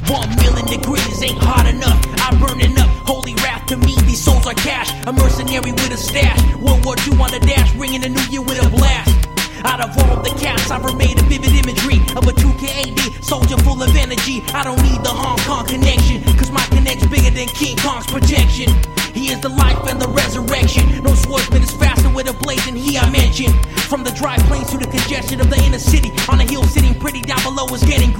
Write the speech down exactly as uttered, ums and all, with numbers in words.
One million degrees ain't hot enough. I'm burning up, holy wrath to me. These souls are cash, a mercenary with a stash. World War Two on the dash, ringing the new year with a blast. Out of all the cats, I've made a vivid imagery of a true K A D soldier full of energy. I don't need the Hong Kong connection, cause my connect's bigger than King Kong's projection. He is the life and the resurrection. No swordsman is faster with a blade than he I mentioned. From the dry plains to the congestion of the inner city, on a hill sitting pretty down below is getting